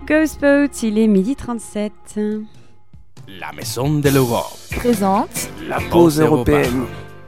Ghostboat, il est 12h37. La maison de l'Europe présente la pause européenne.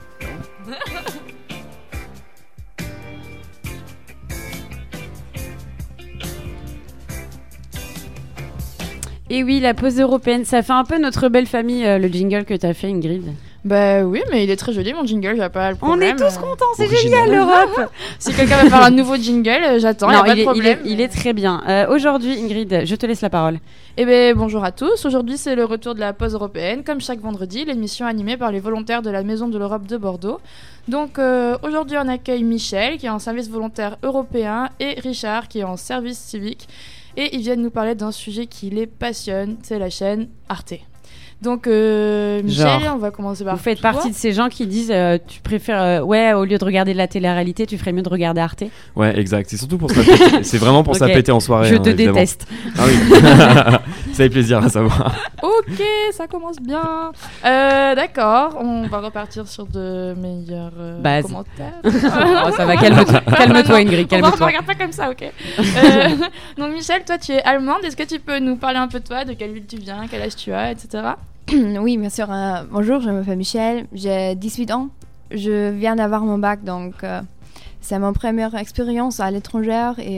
Et oui, la pause européenne, ça fait un peu notre belle famille, le jingle que t'as fait, Ingrid. Bah oui, mais il est très joli mon jingle, j'ai pas le problème. On est tous contents, c'est Original. génial l'Europe. Si quelqu'un va faire un nouveau jingle, j'attends, y a pas de problème. Il est très bien. Aujourd'hui, Ingrid, je te laisse la parole. Eh bien, bonjour à tous. Aujourd'hui, c'est le retour de la pause européenne. Comme chaque vendredi, l'émission animée par les volontaires de la Maison de l'Europe de Bordeaux. Donc, aujourd'hui, on accueille Michel, qui est en service volontaire européen, et Richard, qui est en service civique. Et ils viennent nous parler d'un sujet qui les passionne, c'est la chaîne Arte. Donc, Michel, on va commencer par Vous faites toi. partie de ces gens qui disent tu préfères, au lieu de regarder de la télé-réalité, tu ferais mieux de regarder Arte. Ouais, exact. C'est surtout pour se la péter. C'est vraiment pour se la Ok. péter en soirée. Je te évidemment. déteste. Ah oui. Ça fait plaisir à savoir. Ok, ça commence bien. D'accord, on va repartir sur de meilleurs Base. commentaires. Oh, ça va, calme-toi, Ingrid, On calme-toi. regarde pas comme ça, ok. Donc Michel, toi tu es allemande, est-ce que tu peux nous parler un peu de toi, de quelle ville tu viens, quel âge tu as, etc. Oui, bien sûr. Bonjour, je m'appelle Michel, j'ai 18 ans. Je viens d'avoir mon bac, donc c'est ma première expérience à l'étranger. Et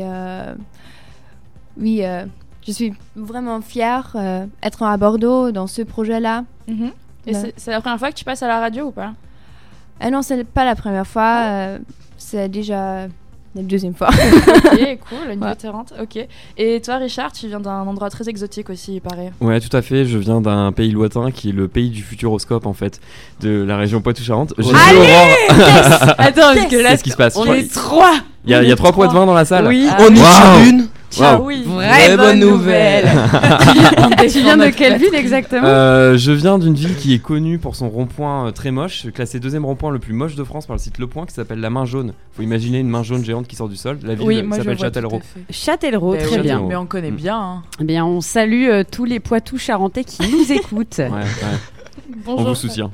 oui, je suis vraiment fière d'être à Bordeaux dans ce projet-là. Et Ouais. c'est la première fois que tu passes à la radio ou pas? Non, c'est pas la première fois, c'est déjà la deuxième fois. Ok, cool, une Ouais. vétérante, ok. Et toi Richard, tu viens d'un endroit très exotique aussi, il paraît. Ouais, tout à fait. Je viens d'un pays lointain qui est le pays du futuroscope, en fait, de la région Poitou-Charentes. J'ai vu Aurore. Attends, parce que là, Qu'est-ce qui se passe? on Je crois- est trois. Il y a 3 poids de vin dans la salle. Oui. On est Waouh. sur une. Ah Waouh. oui, Vraie bonne nouvelle. Tu viens de quelle ville exactement? Je viens d'une ville qui est connue pour son rond-point très moche, classé 2e rond-point le plus moche de France par le site Le Point, qui s'appelle la Main Jaune. Faut imaginer une main jaune géante qui sort du sol. La ville s'appelle Châtellerault. Châtellerault, très oui. bien. Châtellerault. Mais on connaît bien. Hein. Eh bien, on salue tous les Poitou-Charentais qui nous écoutent. Ouais, ouais. On Bonjour. vous soutient.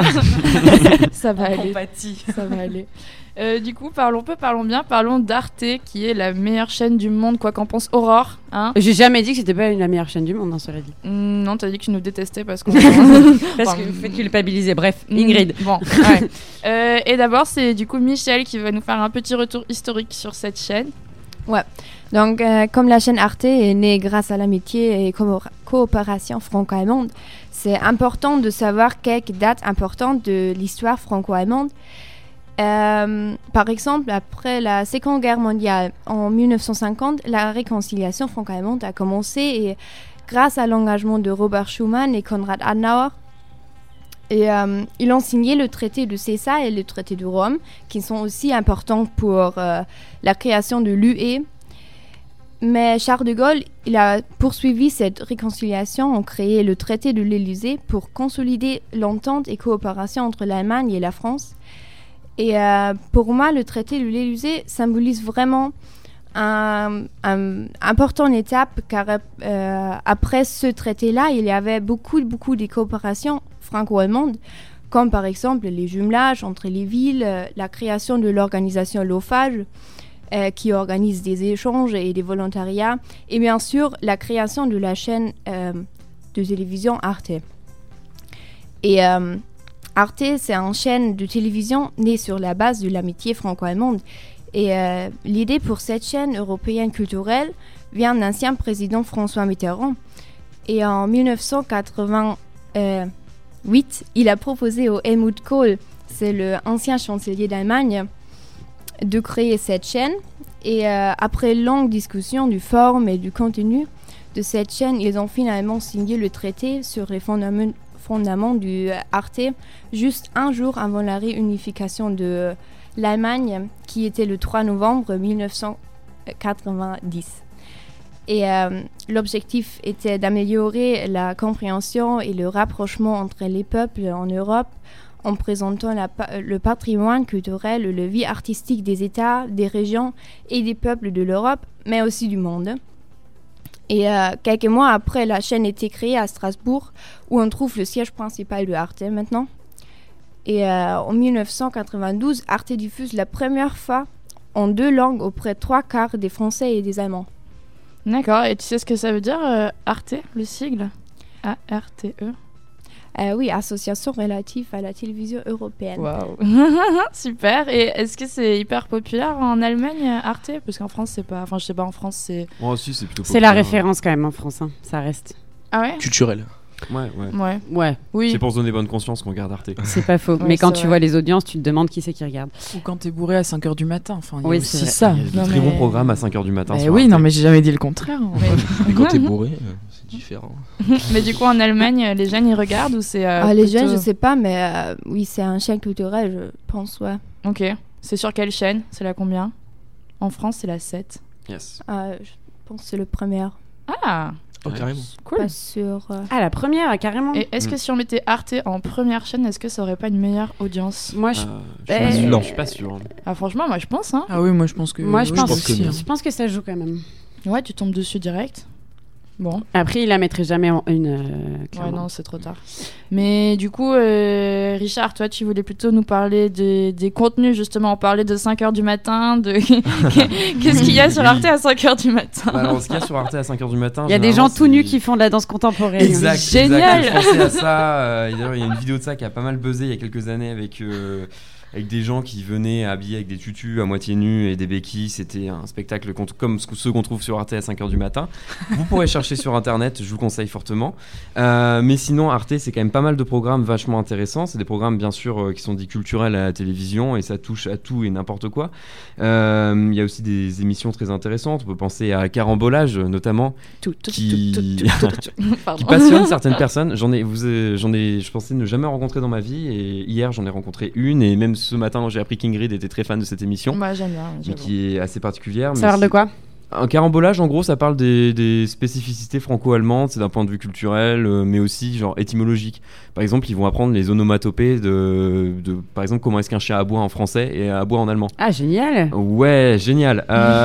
Ça va aller. Compatie. Ça va aller. Du coup, parlons bien, d'Arte, qui est la meilleure chaîne du monde, quoi qu'en pense Aurore. Hein J'ai jamais dit que c'était pas la meilleure chaîne du monde, cela dit. Non, t'as dit que tu nous détestais parce qu'on... Parce que vous faites culpabiliser. Bref, Ingrid. Bon, ouais. Et d'abord, c'est du coup Michel qui va nous faire un petit retour historique sur cette chaîne. Donc, comme la chaîne Arte est née grâce à l'amitié et coopération franco-allemande, c'est important de savoir quelques dates importantes de l'histoire franco-allemande. Par exemple, après la Seconde Guerre mondiale, en 1950, la réconciliation franco-allemande a commencé et grâce à l'engagement de Robert Schuman et Konrad Adenauer, ils ont signé le traité de César et le traité de Rome, qui sont aussi importants pour la création de l'UE. Mais Charles de Gaulle, il a poursuivi cette réconciliation en créant le traité de l'Élysée pour consolider l'entente et coopération entre l'Allemagne et la France. Et pour moi, le traité de l'Élysée symbolise vraiment une importante étape, car après ce traité-là, il y avait beaucoup de coopération franco-allemande, comme par exemple les jumelages entre les villes, la création de l'organisation LOFAGE, qui organise des échanges et des volontariats, et bien sûr la création de la chaîne de télévision Arte. Et Arte, c'est une chaîne de télévision née sur la base de l'amitié franco-allemande. Et l'idée pour cette chaîne européenne culturelle vient d'un ancien président François Mitterrand. Et en 1988, il a proposé au Helmut Kohl, c'est l'ancien chancelier d'Allemagne, de créer cette chaîne. Et après longue discussion du forme et du contenu de cette chaîne, ils ont finalement signé le traité sur les fondements du Arte juste un jour avant la réunification de l'Allemagne, qui était le 3 novembre 1990. Et l'objectif était d'améliorer la compréhension et le rapprochement entre les peuples en Europe, en présentant le patrimoine culturel, la vie artistique des États, des régions et des peuples de l'Europe, mais aussi du monde. Et quelques mois après, la chaîne a été créée à Strasbourg, où on trouve le siège principal de Arte maintenant. Et en 1992, Arte diffuse la première fois en 2 langues auprès de 3/4 des Français et des Allemands. D'accord, et tu sais ce que ça veut dire, Arte, le sigle A-R-T-E? Oui, association relative à la télévision européenne. Waouh. Super. Et est-ce que c'est hyper populaire en Allemagne, Arte? Parce qu'en France, c'est pas... Enfin, je sais pas, en France, c'est... Oh, si, c'est plutôt C'est la référence quand même en France, hein. Ça reste. Ah ouais? Culturel. Ouais. Oui. C'est pour se donner bonne conscience qu'on regarde Arte. C'est pas faux. Ouais, mais quand c'est tu vrai. vois les audiences, tu te demandes qui c'est qui regarde. Ou quand t'es bourré à 5h du matin. Enfin, il y a Oui, aussi c'est vrai. ça. Il y a Non, de très mais- bons programmes à 5h du matin. Eh sur oui, Arte. non, mais j'ai jamais dit le contraire. Et quand t'es bourré, c'est différent. Mais du coup, en Allemagne, les jeunes, ils regardent ou c'est... Les plutôt- jeunes, je sais pas, mais oui, c'est un chaîne culturel, je pense, ouais. Ok. C'est sur quelle chaîne? C'est la combien? En France, c'est la 7. Yes. Je pense que c'est le premier. Ah, Oh, carrément. cool. Pas sûr. Ah, la première, carrément. Et est-ce que si on mettait Arte en première chaîne, est-ce que ça aurait pas une meilleure audience? Moi, je Je suis pas sûr. Ah, franchement, moi, je pense, hein. Ah oui, moi je pense que. Moi, je oui, pense pense que aussi, non. hein. Je pense que ça joue quand même. Ouais, tu tombes dessus direct. Bon. Après, il la mettrait jamais en une. Ouais, clairement. non, c'est trop tard. Mais du coup, Richard, toi, tu voulais plutôt nous parler des contenus, justement. On parlait de 5h du matin, de... Qu'est-ce qu'il y a sur Arte à 5h du matin? Bah, alors, ce qu'il y a sur Arte à 5h du matin. Il y a des gens généralement, tout nus c'est- qui font de la danse contemporaine. Exact. Génial. Exact. Je pensais à ça. D'ailleurs, il y a une vidéo de ça qui a pas mal buzzé il y a quelques années avec des gens qui venaient habillés avec des tutus à moitié nus et des béquilles. C'était un spectacle comme ceux qu'on trouve sur Arte à 5h du matin. Vous pourrez chercher sur internet, je vous conseille fortement. Mais sinon, Arte, c'est quand même pas mal de programmes vachement intéressants. C'est des programmes, bien sûr, qui sont dits culturels à la télévision et ça touche à tout et n'importe quoi. Il y a aussi des émissions très intéressantes. On peut penser à Carambolage, notamment, qui Pardon. passionne certaines personnes. J'en ai, je pensais ne jamais rencontrer dans ma vie et hier j'en ai rencontré une et même ce matin j'ai appris qu'Ingrid était très fan de cette émission, Bah, j'aime bien. mais j'avoue. qui est assez particulière. Ça parle de quoi? Un carambolage, en gros, ça parle des spécificités franco-allemandes, c'est d'un point de vue culturel, mais aussi genre étymologique. Par exemple, ils vont apprendre les onomatopées par exemple, comment est-ce qu'un chien aboie en français et aboie en allemand. Ah, génial. Ouais, génial.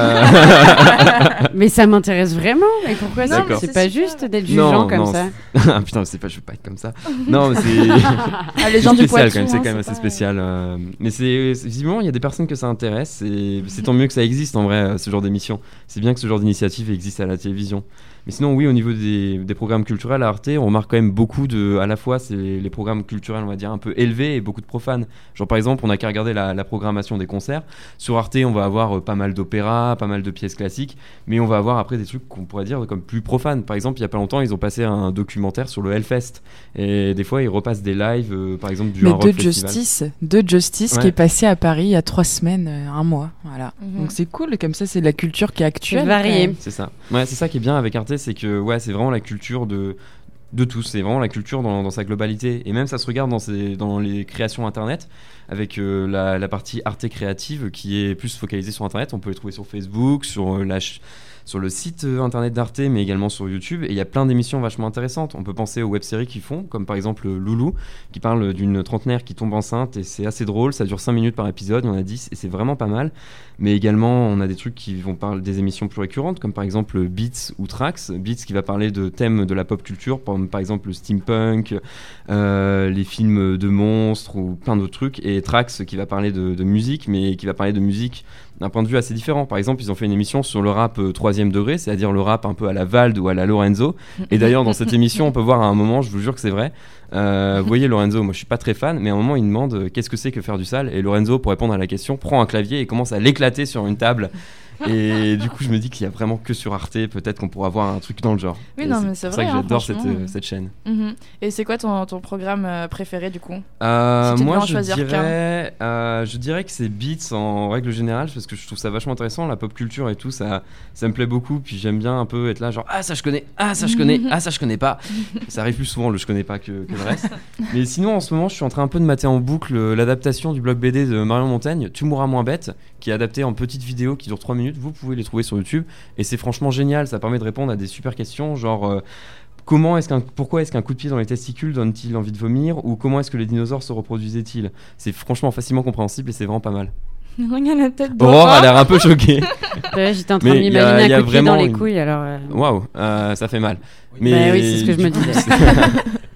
Mais ça m'intéresse vraiment. Et pourquoi ça? D'accord. C'est c'est pas super. juste d'être jugeant comme non, ça. Ah putain, c'est pas, je veux pas être comme ça. Non, mais c'est. Ah, les gens C'est du spécial Poitou, quand même, c'est hein, quand même c'est assez pas- spécial. Mais visiblement, il y a des personnes que ça intéresse et c'est tant mieux que ça existe en vrai, ce genre d'émission. C'est bien que ce genre d'initiative existe à la télévision. Mais sinon, oui, au niveau des programmes culturels à Arte, on remarque quand même beaucoup à la fois, c'est les programmes culturels, on va dire, un peu élevés et beaucoup de profanes. Genre, par exemple, on n'a qu'à regarder la programmation des concerts. Sur Arte, on va avoir pas mal d'opéras, pas mal de pièces classiques, mais on va avoir après des trucs qu'on pourrait dire comme plus profanes. Par exemple, il y a pas longtemps, ils ont passé un documentaire sur le Hellfest. Et des fois, ils repassent des lives, par exemple, du Mais Rock Festival. de Justice Ouais. qui est passé à Paris il y a 3 semaines, un mois. Voilà. Mhm. Donc c'est cool, comme ça c'est de la culture qui est actuelle. C'est varié. quand même. C'est ça. Ouais, c'est ça qui est bien avec Arte, c'est que ouais, c'est vraiment la culture de tous. C'est vraiment la culture dans sa globalité. Et même ça se regarde dans les créations internet, avec la partie Arte créative qui est plus focalisée sur internet. On peut les trouver sur Facebook, sur le site internet d'Arte, mais également sur YouTube. Et il y a plein d'émissions vachement intéressantes. On peut penser aux web-séries qu'ils font, comme par exemple Loulou, qui parle d'une trentenaire qui tombe enceinte, et c'est assez drôle. Ça dure 5 minutes par épisode, il y en a 10, et c'est vraiment pas mal. Mais également, on a des trucs qui vont parler des émissions plus récurrentes, comme par exemple Beats ou Trax. Beats qui va parler de thèmes de la pop culture, par exemple le steampunk, les films de monstres ou plein d'autres trucs. Et Trax qui va parler de musique, mais qui va parler de musique d'un point de vue assez différent. Par exemple, ils ont fait une émission sur le rap 3e degré, c'est-à-dire le rap un peu à la Vald ou à la Lorenzo. Et d'ailleurs, dans cette émission, on peut voir à un moment, je vous jure que c'est vrai, vous voyez Lorenzo, moi je suis pas très fan, mais à un moment il demande qu'est-ce que c'est que faire du sale, et Lorenzo, pour répondre à la question, prend un clavier et commence à l'éclater sur une table. Et du coup, je me dis qu'il y a vraiment que sur Arte, peut-être qu'on pourra voir un truc dans le genre. Oui, Et non, mais c'est pour ça vrai, que hein, j'adore franchement. cette chaîne. Mhm. Et c'est quoi ton programme préféré du coup? Si tu Moi, devais en je choisir dirais que c'est Beats en règle générale, parce que je trouve ça vachement intéressant, la pop culture et tout, ça me plaît beaucoup. Puis j'aime bien un peu être là, genre ah ça je connais, ah ça je connais, ah ça je connais pas. Ça arrive plus souvent le je connais pas que le reste. Mais sinon, en ce moment, je suis en train un peu de mater en boucle l'adaptation du blog BD de Marion Montaigne, Tu mourras moins bête, qui est adapté en petites vidéos qui durent 3 minutes. Vous pouvez les trouver sur YouTube et c'est franchement génial. Ça permet de répondre à des super questions, genre pourquoi est-ce qu'un coup de pied dans les testicules donne-t-il envie de vomir, ou comment est-ce que les dinosaures se reproduisaient-ils. C'est franchement facilement compréhensible et c'est vraiment pas mal. Regarde la tête Aurore a l'air un peu choquée. Ouais, j'étais en train de Mais il y a m'imaginer un coup de pied vraiment dans les une- couilles, alors. Waouh, ça fait mal. Bah oui, c'est ce que je me disais.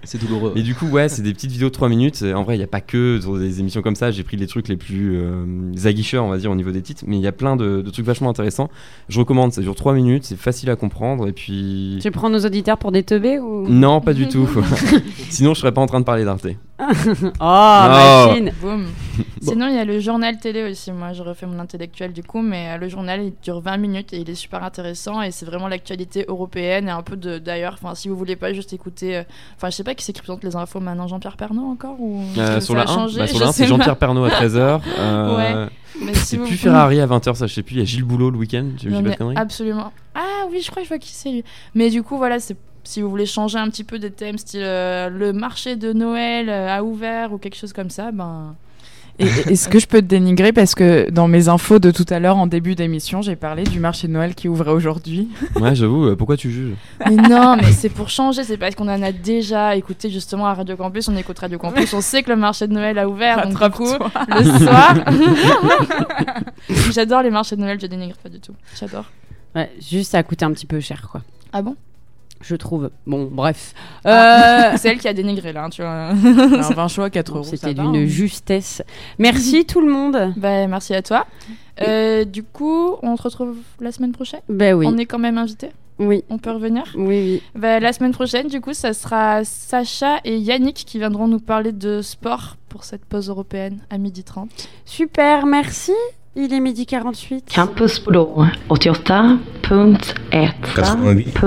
C'est douloureux. Et du coup, ouais, c'est des petites vidéos de 3 minutes. En vrai, il n'y a pas que sur des émissions comme ça. J'ai pris les trucs les plus aguicheurs, on va dire, au niveau des titres. Mais il y a plein de trucs vachement intéressants. Je recommande, ça dure 3 minutes, c'est facile à comprendre. Et puis. Tu prends nos auditeurs pour des teubés ou... Non, pas du tout. Sinon, je serais pas en train de parler d'Arte. Machine. Boum. Sinon, il y a le journal télé aussi. Moi, je refais mon intellectuel du coup, mais le journal il dure 20 minutes et il est super intéressant et c'est vraiment l'actualité européenne et un peu d'ailleurs. Enfin, si vous voulez pas juste écouter. Enfin, je sais pas qui c'est qui présente les infos maintenant, Jean-Pierre Pernaut encore ou sur la 1, c'est Jean-Pierre Pernaut à 13h. Ouais. Mais c'est plus Ferrari à 20h, ça je sais plus. Il y a Gilles Boulot le week-end. Absolument. Ah oui, je crois que je vois qui c'est lui. Mais du coup, voilà, c'est. Si vous voulez changer un petit peu des thèmes, style le marché de Noël a ouvert ou quelque chose comme ça, ben. Est-ce que je peux te dénigrer parce que dans mes infos de tout à l'heure en début d'émission, j'ai parlé du marché de Noël qui ouvrait aujourd'hui. Ouais, j'avoue, pourquoi tu juges? Mais non, mais c'est pour changer, c'est parce qu'on en a déjà écouté justement à Radio Campus, on écoute Radio Campus, on sait que le marché de Noël a ouvert, donc du coup, le soir... J'adore les marchés de Noël, je dénigre pas du tout, j'adore. Ouais, juste ça a coûté un petit peu cher, quoi. Ah bon? Je trouve. Bon, bref. C'est elle qui a dénigré là, tu vois. Un vin chaud à 4 euros. C'était d'une justesse. Merci tout le monde. Bah, merci à toi. Du coup, on se retrouve la semaine prochaine. Ben oui. On est quand même invités. Oui. On peut revenir. Oui. Bah, la semaine prochaine, du coup, ça sera Sacha et Yannick qui viendront nous parler de sport pour cette pause européenne à 12h30. Super, merci. Il est 12h48. Campus Blå 88.1